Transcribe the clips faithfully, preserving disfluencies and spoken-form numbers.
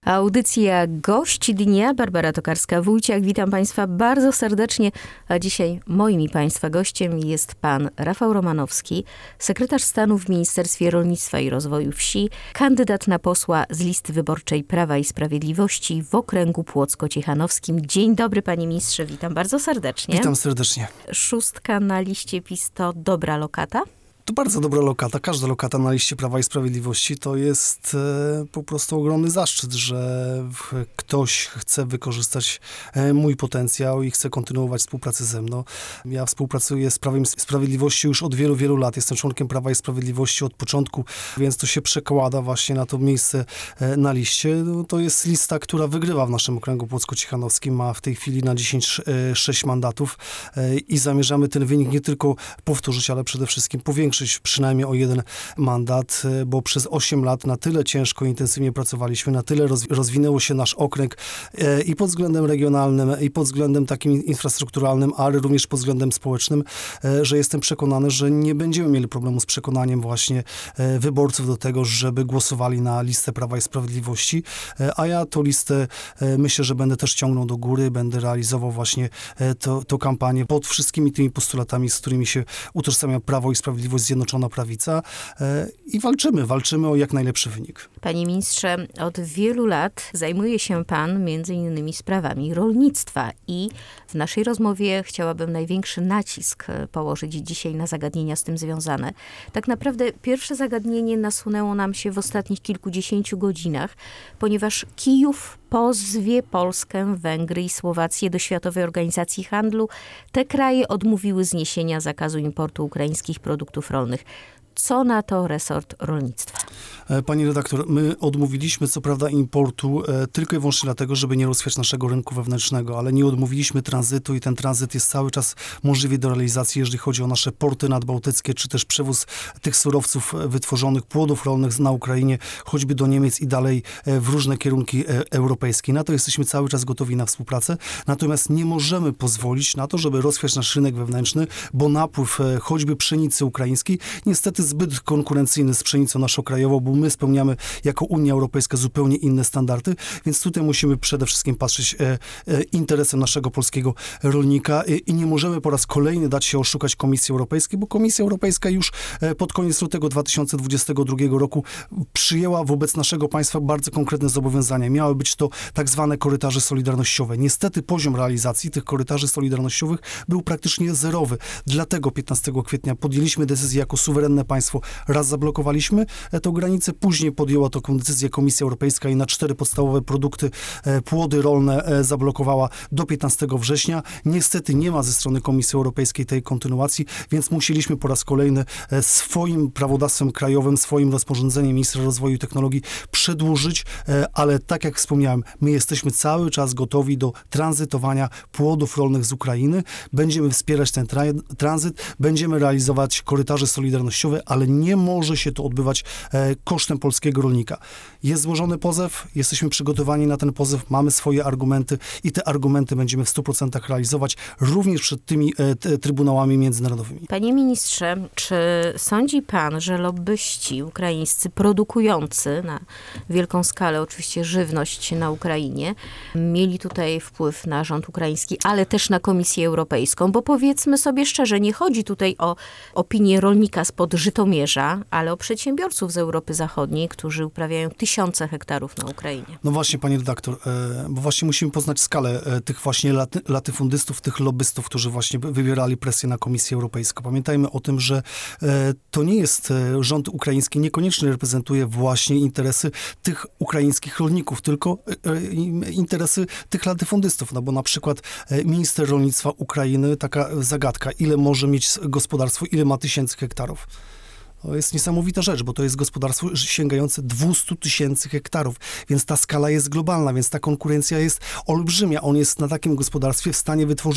Audycja Gość Dnia, Barbara Tokarska-Wójciak. Witam Państwa bardzo serdecznie, a dzisiaj moim i Państwa gościem jest pan Rafał Romanowski, sekretarz stanu w Ministerstwie Rolnictwa i Rozwoju Wsi, kandydat na posła z listy wyborczej Prawa i Sprawiedliwości w okręgu płocko-ciechanowskim. Dzień dobry, panie ministrze, witam bardzo serdecznie. Witam serdecznie. Szóstka na liście PiS to dobra lokata? To bardzo dobra lokata. Każda lokata na liście Prawa i Sprawiedliwości to jest e, po prostu ogromny zaszczyt, że w, ktoś chce wykorzystać e, mój potencjał i chce kontynuować współpracę ze mną. Ja współpracuję z Prawem i Sprawiedliwości już od wielu, wielu lat. Jestem członkiem Prawa i Sprawiedliwości od początku, więc to się przekłada właśnie na to miejsce e, na liście. No, to jest lista, która wygrywa w naszym okręgu płocko-ciechanowskim. Ma w tej chwili na dziesięć sześć mandatów e, i zamierzamy ten wynik nie tylko powtórzyć, ale przede wszystkim powiększyć przynajmniej o jeden mandat, bo przez osiem lat na tyle ciężko, intensywnie pracowaliśmy, na tyle roz, rozwinęło się nasz okręg e, i pod względem regionalnym, i pod względem takim infrastrukturalnym, ale również pod względem społecznym, e, że jestem przekonany, że nie będziemy mieli problemu z przekonaniem właśnie e, wyborców do tego, żeby głosowali na listę Prawa i Sprawiedliwości, e, a ja tą listę e, myślę, że będę też ciągnął do góry, będę realizował właśnie e, to, to kampanię pod wszystkimi tymi postulatami, z którymi się utożsamia Prawo i Sprawiedliwość, Zjednoczona Prawica e, i walczymy, walczymy o jak najlepszy wynik. Panie ministrze, od wielu lat zajmuje się pan między innymi sprawami rolnictwa i w naszej rozmowie chciałabym największy nacisk położyć dzisiaj na zagadnienia z tym związane. Tak naprawdę pierwsze zagadnienie nasunęło nam się w ostatnich kilkudziesięciu godzinach, ponieważ Kijów pozwie Polskę, Węgry i Słowację do Światowej Organizacji Handlu. Te kraje odmówiły zniesienia zakazu importu ukraińskich produktów rolnych. Co na to resort rolnictwa? Pani redaktor, my odmówiliśmy co prawda importu e, tylko i wyłącznie dlatego, żeby nie rozchwiać naszego rynku wewnętrznego, ale nie odmówiliśmy tranzytu i ten tranzyt jest cały czas możliwy do realizacji, jeżeli chodzi o nasze porty nadbałtyckie, czy też przewóz tych surowców wytworzonych, płodów rolnych na Ukrainie, choćby do Niemiec i dalej e, w różne kierunki e, europejskie. Na to jesteśmy cały czas gotowi na współpracę, natomiast nie możemy pozwolić na to, żeby rozchwiać nasz rynek wewnętrzny, bo napływ e, choćby pszenicy ukraińskiej niestety zbyt konkurencyjny z pszenicą naszą krajową, bo my spełniamy jako Unia Europejska zupełnie inne standardy, więc tutaj musimy przede wszystkim patrzeć e, e, interesem naszego polskiego rolnika e, i nie możemy po raz kolejny dać się oszukać Komisji Europejskiej, bo Komisja Europejska już e, pod koniec lutego dwa tysiące dwudziestego drugiego roku przyjęła wobec naszego państwa bardzo konkretne zobowiązania. Miały być to tak zwane korytarze solidarnościowe. Niestety poziom realizacji tych korytarzy solidarnościowych był praktycznie zerowy. Dlatego piętnastego kwietnia podjęliśmy decyzję jako suwerenne państwo. Raz zablokowaliśmy tę granicę, później podjęła taką decyzję Komisja Europejska i na cztery podstawowe produkty, e, płody rolne e, zablokowała do piętnastego września. Niestety nie ma ze strony Komisji Europejskiej tej kontynuacji, więc musieliśmy po raz kolejny e, swoim prawodawstwem krajowym, swoim rozporządzeniem Ministra Rozwoju i Technologii przedłużyć, e, ale tak jak wspomniałem, my jesteśmy cały czas gotowi do tranzytowania płodów rolnych z Ukrainy. Będziemy wspierać ten tra- tranzyt, będziemy realizować korytarze solidarnościowe, ale nie może się to odbywać e, kosztem polskiego rolnika. Jest złożony pozew, jesteśmy przygotowani na ten pozew, mamy swoje argumenty i te argumenty będziemy w stu procentach realizować również przed tymi e, t, trybunałami międzynarodowymi. Panie ministrze, czy sądzi pan, że lobbyści ukraińscy produkujący na wielką skalę oczywiście żywność na Ukrainie mieli tutaj wpływ na rząd ukraiński, ale też na Komisję Europejską? Bo powiedzmy sobie szczerze, nie chodzi tutaj o opinię rolnika spod Żytomierza, ale o przedsiębiorców z Europy Zachodniej, którzy uprawiają tysiące hektarów na Ukrainie. No właśnie, pani redaktor, e, bo właśnie musimy poznać skalę e, tych właśnie laty, latyfundystów, tych lobbystów, którzy właśnie wywierali presję na Komisję Europejską. Pamiętajmy o tym, że e, to nie jest e, rząd ukraiński, niekoniecznie reprezentuje właśnie interesy tych ukraińskich rolników, tylko e, interesy tych latyfundystów, no bo na przykład e, minister rolnictwa Ukrainy, taka zagadka, ile może mieć gospodarstwo, ile ma tysięcy hektarów. To jest niesamowita rzecz, bo to jest gospodarstwo sięgające dwieście tysięcy hektarów, więc ta skala jest globalna, więc ta konkurencja jest olbrzymia. On jest na takim gospodarstwie w stanie wytworzyć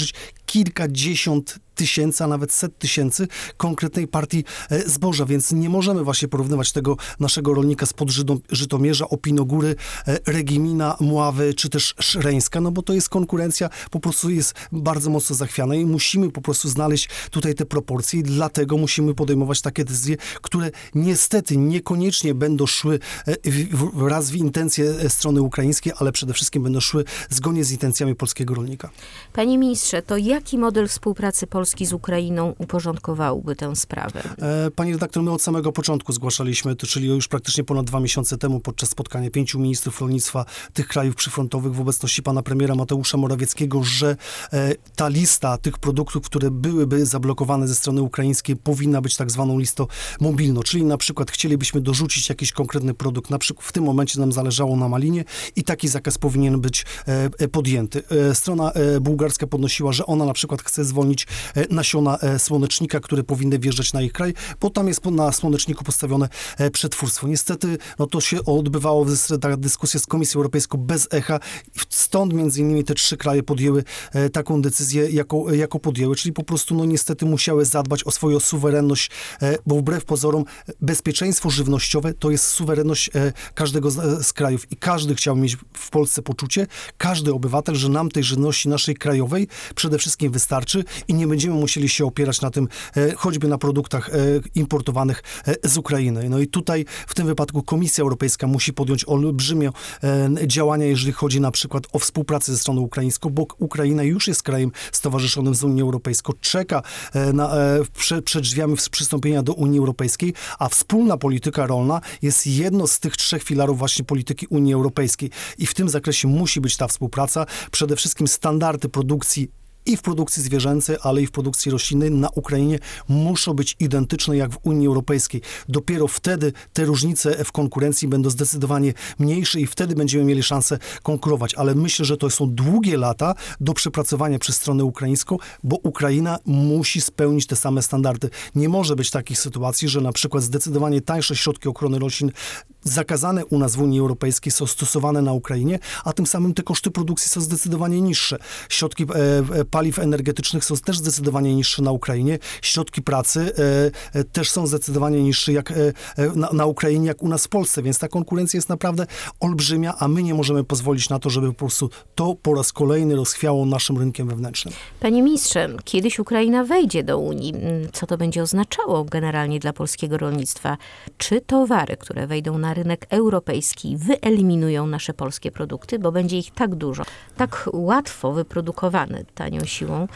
kilkadziesiąt tysięcy, a nawet set tysięcy konkretnej partii e, zboża, więc nie możemy właśnie porównywać tego naszego rolnika spod Żydo- Żytomierza, Opinogóry, e, Regimina, Mławy, czy też Szreńska, no bo to jest konkurencja, po prostu jest bardzo mocno zachwiana i musimy po prostu znaleźć tutaj te proporcje i dlatego musimy podejmować takie decyzje, które niestety niekoniecznie będą szły e, w, wraz w intencje strony ukraińskiej, ale przede wszystkim będą szły zgodnie z intencjami polskiego rolnika. Panie ministrze, to jaki model współpracy Polski z Ukrainą uporządkowałby tę sprawę? E, Pani redaktor, my od samego początku zgłaszaliśmy, to, czyli już praktycznie ponad dwa miesiące temu podczas spotkania pięciu ministrów rolnictwa tych krajów przyfrontowych w obecności pana premiera Mateusza Morawieckiego, że e, ta lista tych produktów, które byłyby zablokowane ze strony ukraińskiej, powinna być tak zwaną listą mobilną, czyli na przykład chcielibyśmy dorzucić jakiś konkretny produkt, na przykład w tym momencie nam zależało na malinie i taki zakaz powinien być e, podjęty. E, strona e, bułgarska podnosiła, że ona na przykład chce zwolnić e, nasiona e, słonecznika, które powinny wjeżdżać na ich kraj, bo tam jest na słoneczniku postawione e, przetwórstwo. Niestety, no to się odbywało, ta dyskusja z Komisją Europejską bez echa. Stąd między innymi te trzy kraje podjęły e, taką decyzję, jaką, jaką podjęły, czyli po prostu, no niestety musiały zadbać o swoją suwerenność, e, bo wbrew pozorom bezpieczeństwo żywnościowe to jest suwerenność e, każdego z, z krajów i każdy chciał mieć w Polsce poczucie, każdy obywatel, że nam tej żywności naszej krajowej przede wszystkim wystarczy i nie będziemy musieli się opierać na tym, e, choćby na produktach e, importowanych e, z Ukrainy. No i tutaj w tym wypadku Komisja Europejska musi podjąć olbrzymie e, działania, jeżeli chodzi na przykład o współpracę ze stroną ukraińską, bo Ukraina już jest krajem stowarzyszonym z Unią Europejską, czeka e, na, e, prze, przed drzwiami przystąpienia do Unii Europejskiej, a wspólna polityka rolna jest jedno z tych trzech filarów właśnie polityki Unii Europejskiej i w tym zakresie musi być ta współpraca, przede wszystkim standardy produkcji i w produkcji zwierzęcej, ale i w produkcji roślinnej na Ukrainie muszą być identyczne jak w Unii Europejskiej. Dopiero wtedy te różnice w konkurencji będą zdecydowanie mniejsze i wtedy będziemy mieli szansę konkurować. Ale myślę, że to są długie lata do przepracowania przez stronę ukraińską, bo Ukraina musi spełnić te same standardy. Nie może być takich sytuacji, że na przykład zdecydowanie tańsze środki ochrony roślin zakazane u nas w Unii Europejskiej są stosowane na Ukrainie, a tym samym te koszty produkcji są zdecydowanie niższe. Środki e, paliw energetycznych są też zdecydowanie niższe na Ukrainie. Środki pracy e, e, też są zdecydowanie niższe jak, e, na, na Ukrainie, jak u nas w Polsce, więc ta konkurencja jest naprawdę olbrzymia, a my nie możemy pozwolić na to, żeby po prostu to po raz kolejny rozchwiało naszym rynkiem wewnętrznym. Panie ministrze, kiedyś Ukraina wejdzie do Unii. Co to będzie oznaczało generalnie dla polskiego rolnictwa? Czy towary, które wejdą na rynek europejski, wyeliminują nasze polskie produkty, bo będzie ich tak dużo, tak łatwo wyprodukowane tanią siłą,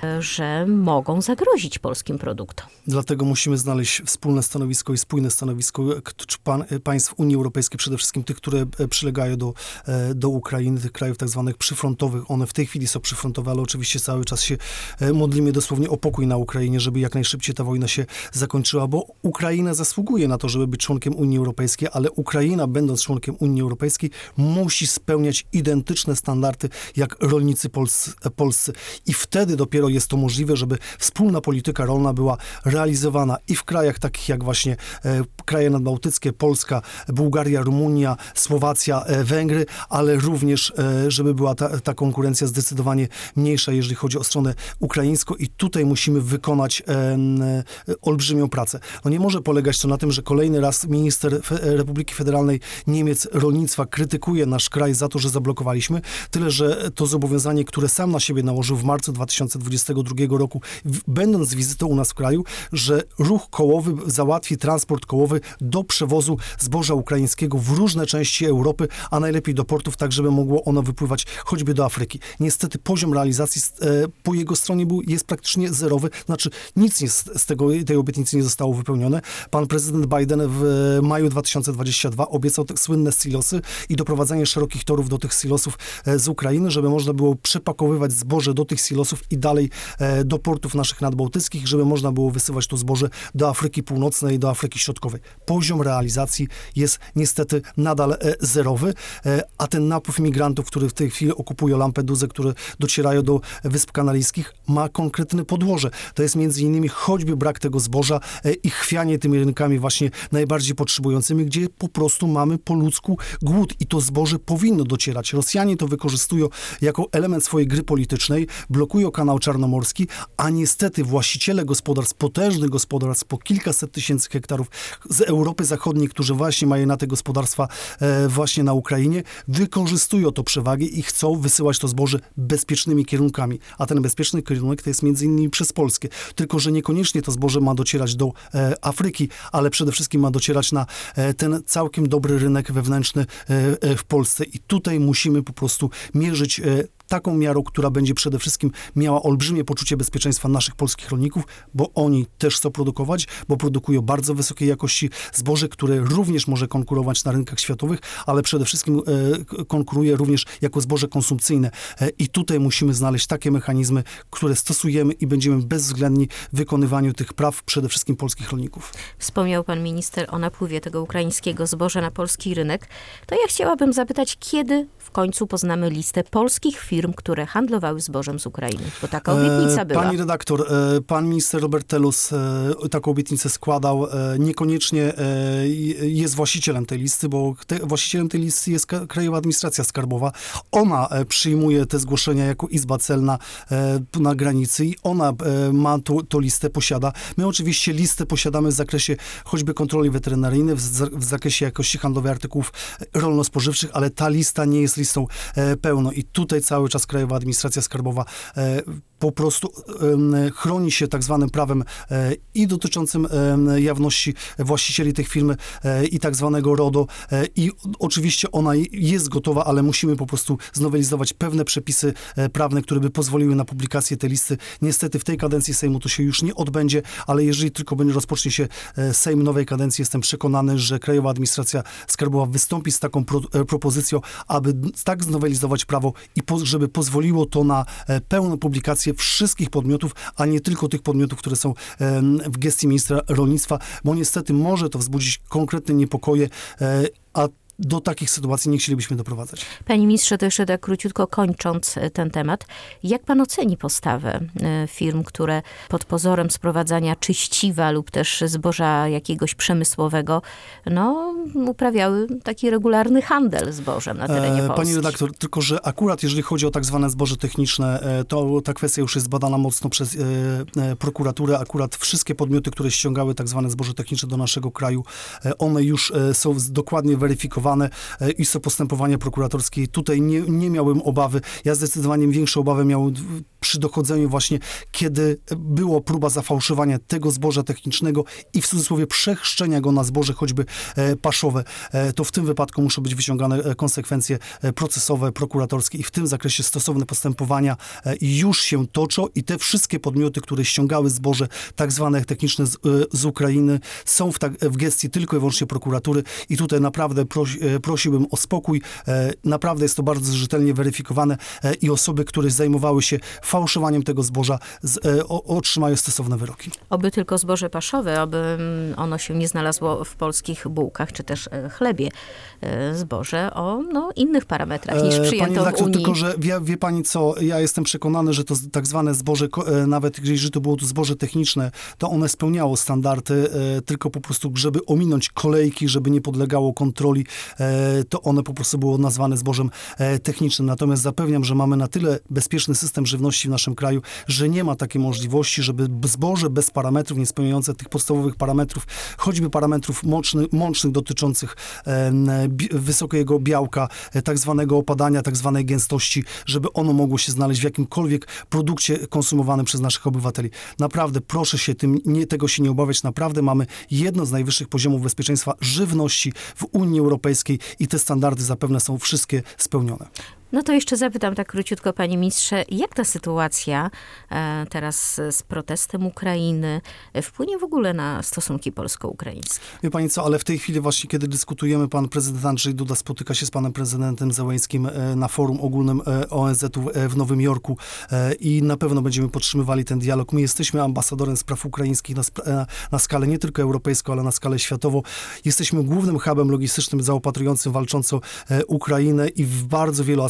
że mogą zagrozić polskim produktom. Dlatego musimy znaleźć wspólne stanowisko i spójne stanowisko pan, państw Unii Europejskiej, przede wszystkim tych, które przylegają do, do Ukrainy, tych krajów tak zwanych przyfrontowych. One w tej chwili są przyfrontowe, ale oczywiście cały czas się modlimy dosłownie o pokój na Ukrainie, żeby jak najszybciej ta wojna się zakończyła, bo Ukraina zasługuje na to, żeby być członkiem Unii Europejskiej, ale Ukraina, będąc członkiem Unii Europejskiej, musi spełniać identyczne standardy jak rolnicy polscy, polscy. I wtedy dopiero jest to możliwe, żeby wspólna polityka rolna była realizowana i w krajach takich jak właśnie e, kraje nadbałtyckie, Polska, Bułgaria, Rumunia, Słowacja, e, Węgry, ale również, e, żeby była ta, ta konkurencja zdecydowanie mniejsza, jeżeli chodzi o stronę ukraińską i tutaj musimy wykonać e, e, olbrzymią pracę. No nie może polegać to na tym, że kolejny raz minister Fe- Republiki Federalnej Niemiec rolnictwa krytykuje nasz kraj za to, że zablokowaliśmy, tyle, że to zobowiązanie, które sam na siebie nałożył w marcu dwa tysiące dwudziestego drugiego roku, w, będąc wizytą u nas w kraju, że ruch kołowy załatwi transport kołowy do przewozu zboża ukraińskiego w różne części Europy, a najlepiej do portów, tak żeby mogło ono wypływać choćby do Afryki. Niestety poziom realizacji e, po jego stronie był, jest praktycznie zerowy, znaczy nic nie z, z tego, tej obietnicy nie zostało wypełnione. Pan prezydent Biden w maju dwa tysiące dwudziestego drugiego obiecał te słynne silosy i doprowadzenie szerokich torów do tych silosów e, z Ukrainy, żeby można było przepakowywać zboże do tych silosów i dalej e, do portów naszych nadbałtyckich, żeby można było wysyłać to zboże do Afryki Północnej i do Afryki Środkowej. Poziom realizacji jest niestety nadal e, zerowy, e, a ten napływ migrantów, który w tej chwili okupują Lampedusę, które docierają do Wysp Kanaryjskich, ma konkretne podłoże. To jest między innymi choćby brak tego zboża e, i chwianie tymi rynkami właśnie najbardziej potrzebującymi, gdzie po prostu mamy po ludzku głód i to zboże powinno docierać. Rosjanie to wykorzystują jako element swojej gry politycznej, blokują kanał czarnomorski, a niestety właściciele gospodarstw, potężnych gospodarstw po kilkaset tysięcy hektarów z Europy Zachodniej, którzy właśnie mają na te gospodarstwa e, właśnie na Ukrainie, wykorzystują to przewagę i chcą wysyłać to zboże bezpiecznymi kierunkami. A ten bezpieczny kierunek to jest między innymi przez Polskę. Tylko że niekoniecznie to zboże ma docierać do e, Afryki, ale przede wszystkim ma docierać na e, ten całkiem dobry rynek wewnętrzny e, e, w Polsce. I tutaj musimy po prostu mierzyć e, taką miarą, która będzie przede wszystkim miała olbrzymie poczucie bezpieczeństwa naszych polskich rolników, bo oni też chcą produkować, bo produkują bardzo wysokiej jakości zboże, które również może konkurować na rynkach światowych, ale przede wszystkim e, konkuruje również jako zboże konsumpcyjne. E, I tutaj musimy znaleźć takie mechanizmy, które stosujemy i będziemy bezwzględni w wykonywaniu tych praw przede wszystkim polskich rolników. Wspomniał pan minister o napływie tego ukraińskiego zboża na polski rynek. To ja chciałabym zapytać, kiedy w końcu poznamy listę polskich firm, które handlowały zbożem z Ukrainy? Bo taka obietnica była. Pani redaktor, e, pan minister Robert Telus e, taką obietnicę składał. E, niekoniecznie e, jest właścicielem tej listy, bo te, właścicielem tej listy jest Krajowa Administracja Skarbowa. Ona e, przyjmuje te zgłoszenia jako Izba Celna e, na granicy i ona e, ma tą listę, posiada. My oczywiście listę posiadamy w zakresie choćby kontroli weterynaryjnej, w, za, w zakresie jakości handlowej artykułów rolno-spożywczych, ale ta lista nie jest listą e, pełną i tutaj cały czas Krajowa Administracja Skarbowa e, po prostu e, chroni się tak zwanym prawem e, i dotyczącym e, jawności właścicieli tych firm e, i tak zwanego RODO e, i oczywiście ona jest gotowa, ale musimy po prostu znowelizować pewne przepisy e, prawne, które by pozwoliły na publikację tej listy. Niestety w tej kadencji Sejmu to się już nie odbędzie, ale jeżeli tylko będzie rozpocznie się e, Sejm nowej kadencji, jestem przekonany, że Krajowa Administracja Skarbowa wystąpi z taką pro, e, propozycją, aby tak znowelizować prawo i po, żeby pozwoliło to na e, pełną publikację wszystkich podmiotów, a nie tylko tych podmiotów, które są e, w gestii ministra rolnictwa, bo niestety może to wzbudzić konkretne niepokoje, e, a do takich sytuacji nie chcielibyśmy doprowadzać. Panie ministrze, to jeszcze tak króciutko kończąc ten temat, jak pan oceni postawę firm, które pod pozorem sprowadzania czyściwa lub też zboża jakiegoś przemysłowego, no, uprawiały taki regularny handel zbożem na terenie Polski? Pani redaktor, tylko że akurat jeżeli chodzi o tak zwane zboże techniczne, to ta kwestia już jest badana mocno przez e, prokuraturę. Akurat wszystkie podmioty, które ściągały tak zwane zboże techniczne do naszego kraju, one już są dokładnie weryfikowane i są postępowania prokuratorskie. Tutaj nie, nie miałem obawy. Ja zdecydowanie większe obawy miałem przy dochodzeniu właśnie, kiedy była próba zafałszowania tego zboża technicznego i w cudzysłowie przechrzczenia go na zboże choćby e, paszowe. E, to w tym wypadku muszą być wyciągane konsekwencje procesowe, prokuratorskie i w tym zakresie stosowne postępowania e, już się toczą i te wszystkie podmioty, które ściągały zboże tak zwane techniczne z, e, z Ukrainy, są w, tak, w gestii tylko i wyłącznie prokuratury i tutaj naprawdę prosi, e, prosiłbym o spokój. E, naprawdę jest to bardzo rzetelnie weryfikowane e, i osoby, które zajmowały się fałszowaniem tego zboża z, e, o, otrzymają stosowne wyroki. Oby tylko zboże paszowe, aby ono się nie znalazło w polskich bułkach, czy też chlebie. E, zboże o no, innych parametrach niż przyjęto Pani w Unii. Tylko, że wie, wie pani co, ja jestem przekonany, że to tak zwane zboże, e, nawet jeżeli to było to zboże techniczne, to one spełniało standardy, e, tylko po prostu, żeby ominąć kolejki, żeby nie podlegało kontroli, e, to one po prostu było nazwane zbożem e, technicznym. Natomiast zapewniam, że mamy na tyle bezpieczny system żywności w naszym kraju, że nie ma takiej możliwości, żeby zboże bez parametrów, nie spełniające tych podstawowych parametrów, choćby parametrów mącznych, mącznych dotyczących e, bi, wysokiego białka, e, tak zwanego opadania, tak zwanej gęstości, żeby ono mogło się znaleźć w jakimkolwiek produkcie konsumowanym przez naszych obywateli. Naprawdę proszę się tym, nie, tego się nie obawiać. Naprawdę mamy jedno z najwyższych poziomów bezpieczeństwa żywności w Unii Europejskiej i te standardy zapewne są wszystkie spełnione. No to jeszcze zapytam tak króciutko, panie ministrze, jak ta sytuacja e, teraz z protestem Ukrainy wpłynie w ogóle na stosunki polsko-ukraińskie? Wie pani co, ale w tej chwili właśnie, kiedy dyskutujemy, pan prezydent Andrzej Duda spotyka się z panem prezydentem Zełenськim e, na forum ogólnym e, O N Z u e, w Nowym Jorku e, i na pewno będziemy podtrzymywali ten dialog. My jesteśmy ambasadorem spraw ukraińskich na, na, na skalę nie tylko europejską, ale na skalę światową. Jesteśmy głównym hubem logistycznym zaopatrującym walczącą e, Ukrainę i w bardzo wielu aspektach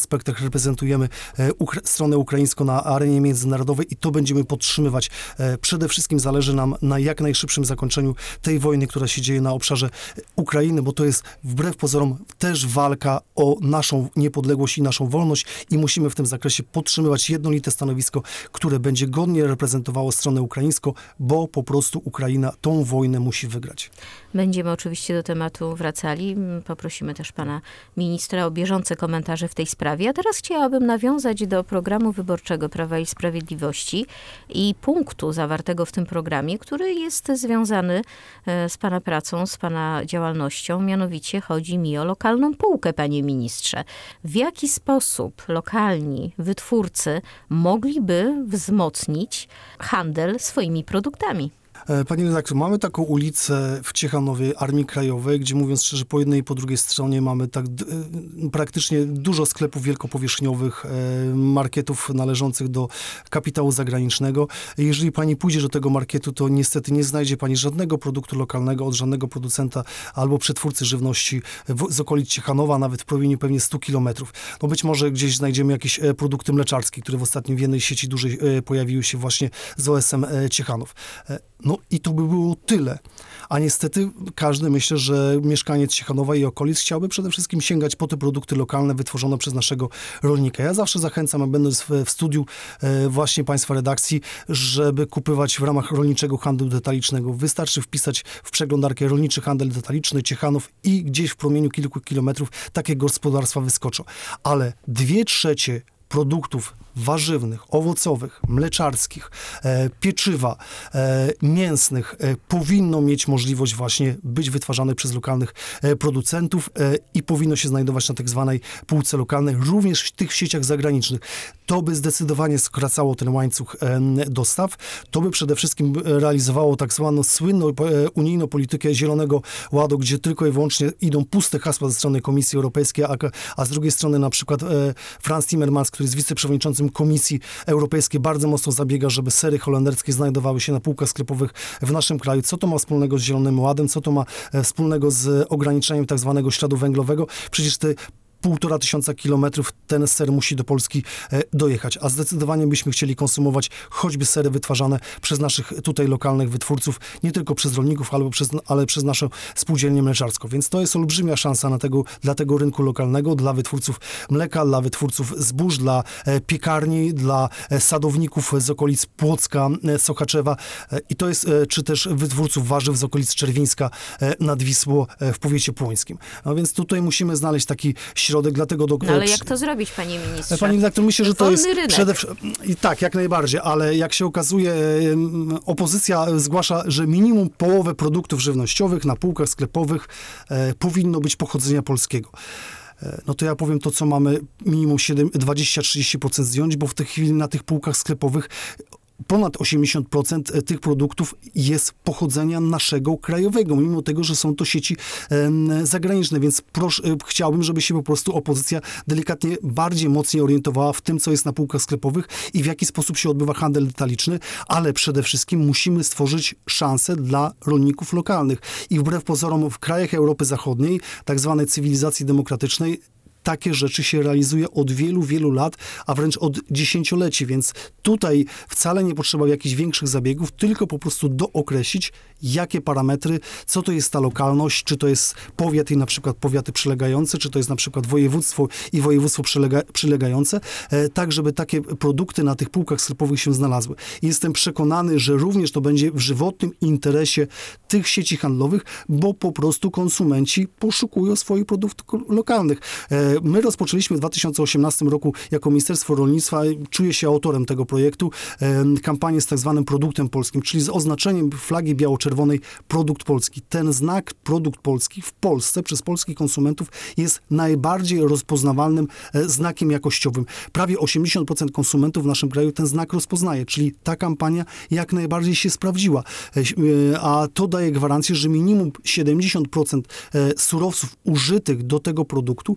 aspektach reprezentujemy e, ukra- stronę ukraińską na arenie międzynarodowej i to będziemy podtrzymywać. E, przede wszystkim zależy nam na jak najszybszym zakończeniu tej wojny, która się dzieje na obszarze Ukrainy, bo to jest wbrew pozorom też walka o naszą niepodległość i naszą wolność i musimy w tym zakresie podtrzymywać jednolite stanowisko, które będzie godnie reprezentowało stronę ukraińską, bo po prostu Ukraina tą wojnę musi wygrać. Będziemy oczywiście do tematu wracali. Poprosimy też pana ministra o bieżące komentarze w tej sprawie. A teraz chciałabym nawiązać do programu wyborczego Prawa i Sprawiedliwości i punktu zawartego w tym programie, który jest związany z pana pracą, z pana działalnością. Mianowicie chodzi mi o lokalną półkę, panie ministrze. W jaki sposób lokalni wytwórcy mogliby wzmocnić handel swoimi produktami? Panie redaktor, mamy taką ulicę w Ciechanowie Armii Krajowej, gdzie mówiąc szczerze, po jednej i po drugiej stronie mamy tak d- praktycznie dużo sklepów wielkopowierzchniowych, e, marketów należących do kapitału zagranicznego. Jeżeli pani pójdzie do tego marketu, to niestety nie znajdzie pani żadnego produktu lokalnego od żadnego producenta albo przetwórcy żywności w, z okolic Ciechanowa, nawet w promieniu pewnie stu kilometrów. No być może gdzieś znajdziemy jakieś e, produkty mleczarskie, które w ostatnim w jednej sieci dużej e, pojawiły się właśnie z O S M e, Ciechanów. E, No i to by było tyle. A niestety każdy, myślę, że mieszkaniec Ciechanowa i okolic chciałby przede wszystkim sięgać po te produkty lokalne wytworzone przez naszego rolnika. Ja zawsze zachęcam, a będąc w, w studiu e, właśnie państwa redakcji, żeby kupywać w ramach rolniczego handlu detalicznego. Wystarczy wpisać w przeglądarkę rolniczy handel detaliczny Ciechanów i gdzieś w promieniu kilku kilometrów takie gospodarstwa wyskoczą. Ale dwie trzecie produktów warzywnych, owocowych, mleczarskich, e, pieczywa, e, mięsnych e, powinno mieć możliwość właśnie być wytwarzane przez lokalnych e, producentów e, i powinno się znajdować na tak zwanej półce lokalnej, również w tych sieciach zagranicznych. To by zdecydowanie skracało ten łańcuch e, dostaw. To by przede wszystkim realizowało tak zwaną słynną e, unijną politykę Zielonego Ładu, gdzie tylko i wyłącznie idą puste hasła ze strony Komisji Europejskiej, a, a z drugiej strony na przykład e, Franz Timmermans, który jest wiceprzewodniczącym Komisji Europejskiej, bardzo mocno zabiega, żeby sery holenderskie znajdowały się na półkach sklepowych w naszym kraju. Co to ma wspólnego z Zielonym Ładem? Co to ma e, wspólnego z ograniczeniem tak zwanego śladu węglowego? Przecież te półtora tysiąca kilometrów ten ser musi do Polski e, dojechać, a zdecydowanie byśmy chcieli konsumować choćby sery wytwarzane przez naszych tutaj lokalnych wytwórców, nie tylko przez rolników, ale przez, ale przez naszą spółdzielnię mleczarską. Więc to jest olbrzymia szansa na tego, dla tego rynku lokalnego, dla wytwórców mleka, dla wytwórców zbóż, dla e, piekarni, dla e, sadowników z okolic Płocka, e, Sochaczewa e, i to jest, e, czy też wytwórców warzyw z okolic Czerwińska e, nad Wisłą e, w powiecie płońskim. No więc tutaj musimy znaleźć taki środek, dlatego do... No ale jak to zrobić, panie ministrze? Pani redaktor, myślę, że to Wolny jest rynek. przede wszystkim... Tak, jak najbardziej, ale jak się okazuje, em, opozycja zgłasza, że minimum połowę produktów żywnościowych na półkach sklepowych e, powinno być pochodzenia polskiego. E, No to ja powiem to, co mamy minimum dwadzieścia do trzydziestu procent zdjąć, bo w tej chwili na tych półkach sklepowych ponad osiemdziesiąt procent tych produktów jest pochodzenia naszego krajowego, mimo tego, że są to sieci e, zagraniczne, więc proszę, e, chciałbym, żeby się po prostu opozycja delikatnie bardziej mocniej orientowała w tym, co jest na półkach sklepowych i w jaki sposób się odbywa handel detaliczny, ale przede wszystkim musimy stworzyć szansę dla rolników lokalnych. I wbrew pozorom w krajach Europy Zachodniej, tak zwanej cywilizacji demokratycznej, takie rzeczy się realizuje od wielu, wielu lat, a wręcz od dziesięcioleci, więc tutaj wcale nie potrzeba jakichś większych zabiegów, tylko po prostu dookreślić, jakie parametry, co to jest ta lokalność, czy to jest powiat i na przykład powiaty przylegające, czy to jest na przykład województwo i województwo przylega, przylegające, e, tak żeby takie produkty na tych półkach sklepowych się znalazły. I jestem przekonany, że również to będzie w żywotnym interesie tych sieci handlowych, bo po prostu konsumenci poszukują swoich produktów lokalnych. E, My rozpoczęliśmy w dwa tysiące osiemnastym roku jako Ministerstwo Rolnictwa, czuję się autorem tego projektu, e, kampanię z tak zwanym produktem polskim, czyli z oznaczeniem flagi biało-czerwonej produkt polski. Ten znak produkt polski w Polsce przez polskich konsumentów jest najbardziej rozpoznawalnym e, znakiem jakościowym. Prawie osiemdziesiąt procent konsumentów w naszym kraju ten znak rozpoznaje, czyli ta kampania jak najbardziej się sprawdziła. E, e, a to daje gwarancję, że minimum siedemdziesiąt procent e, surowców użytych do tego produktu jest wytworzone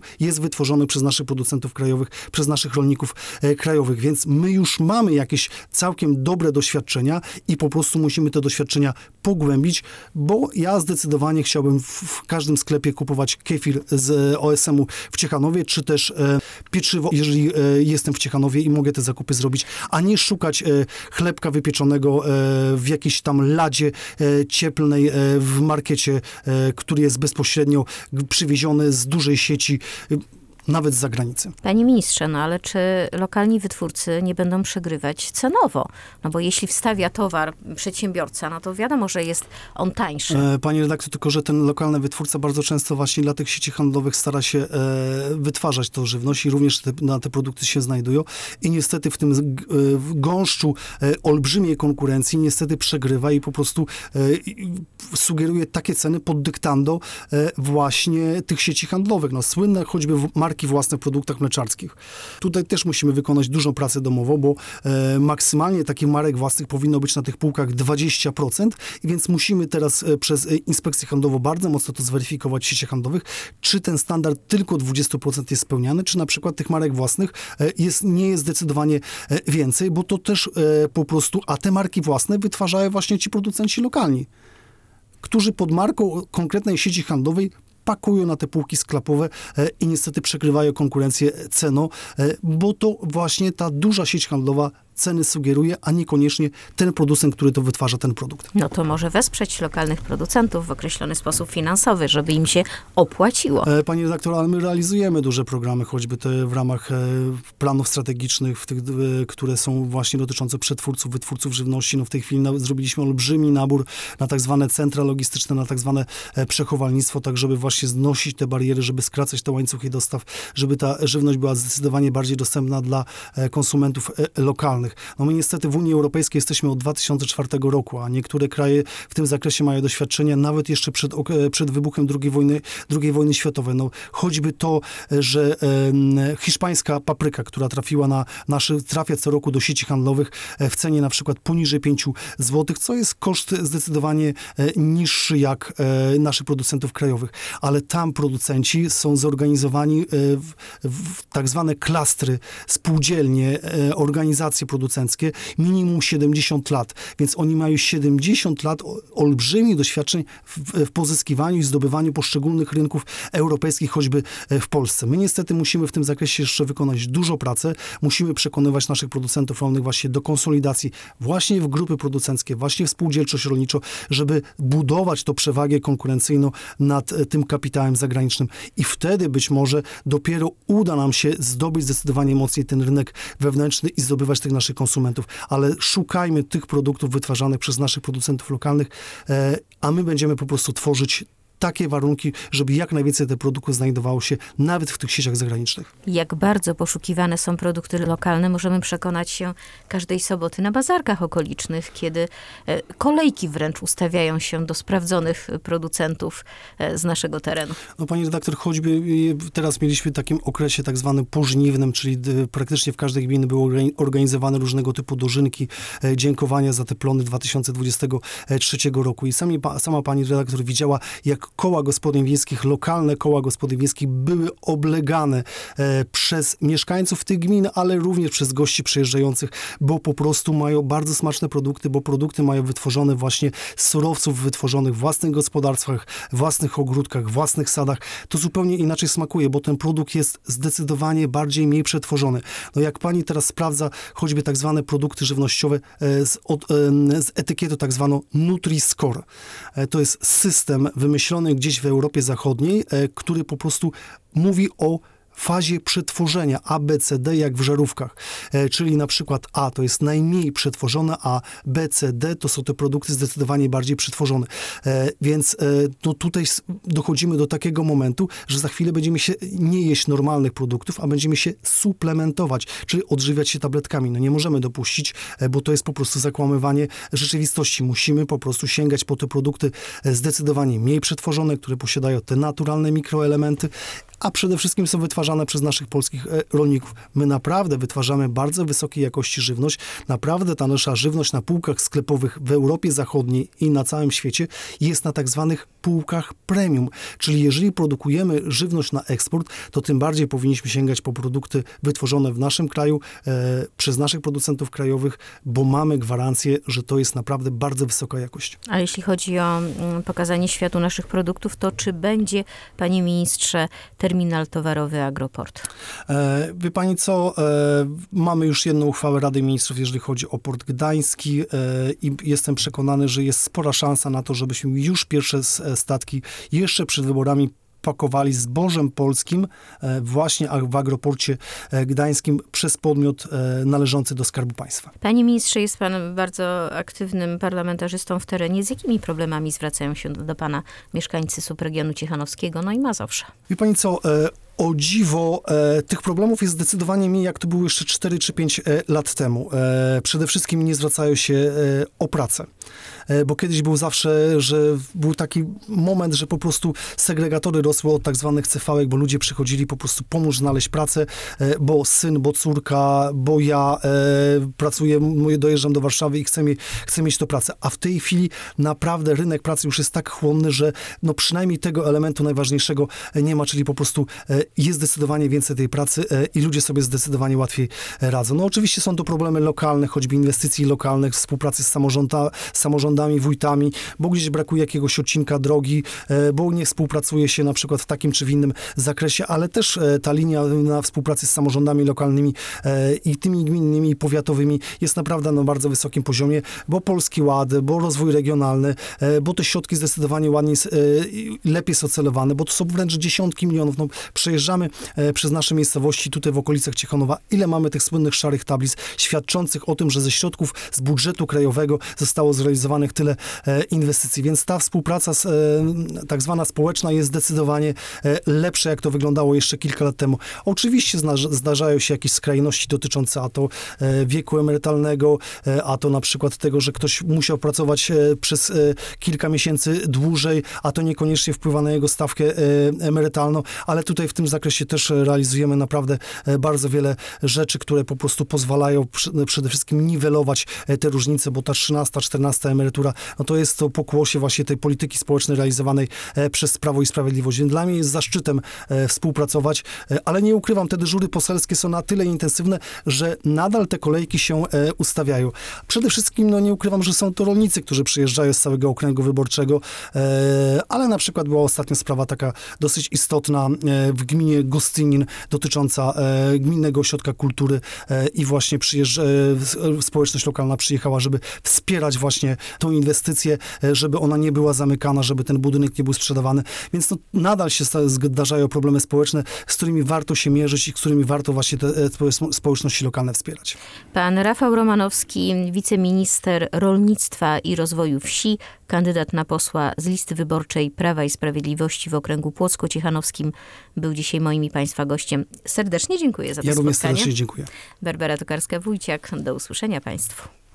wytworzonych przez naszych producentów krajowych, przez naszych rolników e, krajowych. Więc my już mamy jakieś całkiem dobre doświadczenia i po prostu musimy te doświadczenia pogłębić, bo ja zdecydowanie chciałbym w, w każdym sklepie kupować kefir z O S M-u w Ciechanowie, czy też e, pieczywo, jeżeli e, jestem w Ciechanowie i mogę te zakupy zrobić, a nie szukać e, chlebka wypieczonego e, w jakiejś tam ladzie e, cieplnej e, w markecie, e, który jest bezpośrednio przywieziony z dużej sieci, e, nawet z zagranicy. Panie ministrze, no ale czy lokalni wytwórcy nie będą przegrywać cenowo? No bo jeśli wstawia towar przedsiębiorca, no to wiadomo, że jest on tańszy. E, Panie redaktor, tylko że ten lokalny wytwórca bardzo często właśnie dla tych sieci handlowych stara się e, wytwarzać tą żywność i również te, na te produkty się znajdują. I niestety w tym e, w gąszczu e, olbrzymiej konkurencji niestety przegrywa i po prostu e, sugeruje takie ceny pod dyktando e, właśnie tych sieci handlowych. No, słynne choćby w, marki własne w produktach mleczarskich. Tutaj też musimy wykonać dużą pracę domową, bo e, maksymalnie takich marek własnych powinno być na tych półkach dwadzieścia procent, i więc musimy teraz e, przez e, inspekcję handlową bardzo mocno to zweryfikować w sieciach handlowych, czy ten standard tylko dwadzieścia procent jest spełniany, czy na przykład tych marek własnych e, jest, nie jest zdecydowanie e, więcej, bo to też e, po prostu, a te marki własne wytwarzają właśnie ci producenci lokalni, którzy pod marką konkretnej sieci handlowej pakują na te półki sklepowe e, i niestety przegrywają konkurencję ceną, e, bo to właśnie ta duża sieć handlowa ceny sugeruje, a niekoniecznie ten producent, który to wytwarza, ten produkt. No to może wesprzeć lokalnych producentów w określony sposób finansowy, żeby im się opłaciło. E, Pani redaktor, ale my realizujemy duże programy, choćby te w ramach e, planów strategicznych, w tych, e, które są właśnie dotyczące przetwórców, wytwórców żywności. No w tej chwili na, zrobiliśmy olbrzymi nabór na tak zwane centra logistyczne, na tak zwane e, przechowalnictwo, tak żeby właśnie znosić te bariery, żeby skracać te łańcuchy dostaw, żeby ta żywność była zdecydowanie bardziej dostępna dla e, konsumentów e, lokalnych. No my niestety w Unii Europejskiej jesteśmy od dwa tysiące czwartego roku, a niektóre kraje w tym zakresie mają doświadczenia nawet jeszcze przed, przed wybuchem drugiej wojny, drugiej wojny światowej. No choćby to, że e, hiszpańska papryka, która trafiła na nasze, trafia co roku do sieci handlowych e, w cenie na przykład poniżej pięć złotych, co jest koszt zdecydowanie e, niższy jak e, naszych producentów krajowych. Ale tam producenci są zorganizowani e, w, w tak zwane klastry, spółdzielnie, e, organizacje producenckie, minimum siedemdziesiąt lat, więc oni mają siedemdziesiąt lat olbrzymich doświadczeń w, w pozyskiwaniu i zdobywaniu poszczególnych rynków europejskich, choćby w Polsce. My niestety musimy w tym zakresie jeszcze wykonać dużo pracy, musimy przekonywać naszych producentów rolnych właśnie do konsolidacji, właśnie w grupy producenckie, właśnie w spółdzielczość rolniczą, żeby budować tą przewagę konkurencyjną nad tym kapitałem zagranicznym i wtedy być może dopiero uda nam się zdobyć zdecydowanie mocniej ten rynek wewnętrzny i zdobywać tych naszych konsumentów, ale szukajmy tych produktów wytwarzanych przez naszych producentów lokalnych, e, a my będziemy po prostu tworzyć takie warunki, żeby jak najwięcej tych produktów znajdowało się nawet w tych sieciach zagranicznych. Jak bardzo poszukiwane są produkty lokalne, możemy przekonać się każdej soboty na bazarkach okolicznych, kiedy kolejki wręcz ustawiają się do sprawdzonych producentów z naszego terenu. No pani redaktor, choćby teraz mieliśmy w takim okresie tak zwanym pożniwnym, czyli praktycznie w każdej gminie były organizowane różnego typu dożynki, dziękowania za te plony dwa tysiące dwudziestego trzeciego roku. I sami, sama pani redaktor widziała, jak koła gospodyń wiejskich, lokalne koła gospodyń wiejskich były oblegane e, przez mieszkańców tych gmin, ale również przez gości przyjeżdżających, bo po prostu mają bardzo smaczne produkty, bo produkty mają wytworzone właśnie z surowców wytworzonych w własnych gospodarstwach, własnych ogródkach, własnych sadach. To zupełnie inaczej smakuje, bo ten produkt jest zdecydowanie bardziej mniej przetworzony. No jak pani teraz sprawdza choćby tak zwane produkty żywnościowe e, z, od, e, z etykietą tak zwaną Nutri-Score. E, to jest system wymyślony gdzieś w Europie Zachodniej, e, który po prostu mówi o fazie przetworzenia A, B, C, D jak w żarówkach. E, czyli na przykład A to jest najmniej przetworzone, a B, C, D to są te produkty zdecydowanie bardziej przetworzone. E, więc e, no tutaj dochodzimy do takiego momentu, że za chwilę będziemy się nie jeść normalnych produktów, a będziemy się suplementować, czyli odżywiać się tabletkami. No nie możemy dopuścić, e, bo to jest po prostu zakłamywanie rzeczywistości. Musimy po prostu sięgać po te produkty zdecydowanie mniej przetworzone, które posiadają te naturalne mikroelementy, a przede wszystkim są wytwarzane wytwarzane przez naszych polskich e, rolników. My naprawdę wytwarzamy bardzo wysokiej jakości żywność. Naprawdę ta nasza żywność na półkach sklepowych w Europie Zachodniej i na całym świecie jest na tak zwanych półkach premium. Czyli jeżeli produkujemy żywność na eksport, to tym bardziej powinniśmy sięgać po produkty wytworzone w naszym kraju e, przez naszych producentów krajowych, bo mamy gwarancję, że to jest naprawdę bardzo wysoka jakość. A jeśli chodzi o mm, pokazanie światu naszych produktów, to czy będzie, panie ministrze, terminal towarowy Agroport? E, wie pani co, e, mamy już jedną uchwałę Rady Ministrów, jeżeli chodzi o Port Gdański e, i jestem przekonany, że jest spora szansa na to, żebyśmy już pierwsze s- statki jeszcze przed wyborami pakowali zbożem polskim e, właśnie a- w Agroporcie e, Gdańskim przez podmiot e, należący do Skarbu Państwa. Panie ministrze, jest pan bardzo aktywnym parlamentarzystą w terenie. Z jakimi problemami zwracają się do, do pana mieszkańcy subregionu ciechanowskiego, no i Mazowsza? Wie pani co, e, o dziwo, e, tych problemów jest zdecydowanie mniej, jak to było jeszcze cztery czy pięć e, lat temu. E, przede wszystkim nie zwracają się e, o pracę. E, bo kiedyś był zawsze, że był taki moment, że po prostu segregatory rosły od tak zwanych cefałek, bo ludzie przychodzili po prostu pomóż znaleźć pracę, e, bo syn, bo córka, bo ja e, pracuję, m- dojeżdżam do Warszawy i chcę, mie- chcę mieć to pracę. A w tej chwili naprawdę rynek pracy już jest tak chłonny, że no przynajmniej tego elementu najważniejszego e, nie ma, czyli po prostu e, jest zdecydowanie więcej tej pracy e, i ludzie sobie zdecydowanie łatwiej e, radzą. No oczywiście są to problemy lokalne, choćby inwestycji lokalnych, współpracy z samorząda, samorządami, wójtami, bo gdzieś brakuje jakiegoś odcinka drogi, e, bo nie współpracuje się na przykład w takim czy w innym zakresie, ale też e, ta linia na współpracy z samorządami lokalnymi e, i tymi gminnymi i powiatowymi jest naprawdę na bardzo wysokim poziomie, bo Polski Ład, bo rozwój regionalny, e, bo te środki zdecydowanie ładniej, s- e, lepiej są celowane, bo to są wręcz dziesiątki milionów. No, przejeżdżamy e, przez nasze miejscowości tutaj w okolicach Ciechanowa, ile mamy tych słynnych szarych tablic świadczących o tym, że ze środków z budżetu krajowego zostało zrealizowanych tyle e, inwestycji, więc ta współpraca z, e, tak zwana społeczna jest zdecydowanie e, lepsza, jak to wyglądało jeszcze kilka lat temu. Oczywiście zna, zdarzają się jakieś skrajności dotyczące a to e, wieku emerytalnego, e, a to na przykład tego, że ktoś musiał pracować e, przez e, kilka miesięcy dłużej, a to niekoniecznie wpływa na jego stawkę e, emerytalną, ale tutaj w tym zakresie też realizujemy naprawdę e, bardzo wiele rzeczy, które po prostu pozwalają przy, przede wszystkim niwelować e, te różnice, bo ta trzynasta, czternasta emerytura, no to jest to pokłosie właśnie tej polityki społecznej realizowanej e, przez Prawo i Sprawiedliwość. Więc dla mnie jest zaszczytem e, współpracować, e, ale nie ukrywam, te dyżury poselskie są na tyle intensywne, że nadal te kolejki się e, ustawiają. Przede wszystkim, no nie ukrywam, że są to rolnicy, którzy przyjeżdżają z całego okręgu wyborczego, e, ale na przykład była ostatnia sprawa taka dosyć istotna e, w gminie Gostynin dotycząca e, Gminnego Ośrodka Kultury e, i właśnie przyjeżdża, e, społeczność lokalna przyjechała, żeby wspierać właśnie tą inwestycję, e, żeby ona nie była zamykana, żeby ten budynek nie był sprzedawany. Więc no, nadal się sta- zdarzają problemy społeczne, z którymi warto się mierzyć i z którymi warto właśnie te e, spo- społeczności lokalne wspierać. Pan Rafał Romanowski, wiceminister rolnictwa i rozwoju wsi, kandydat na posła z listy wyborczej Prawa i Sprawiedliwości w okręgu płocko-ciechanowskim, był dzisiaj moim i państwa gościem. Serdecznie dziękuję za to Ja również spotkanie. serdecznie dziękuję. Barbara Tokarska-Wójciak, do usłyszenia państwu.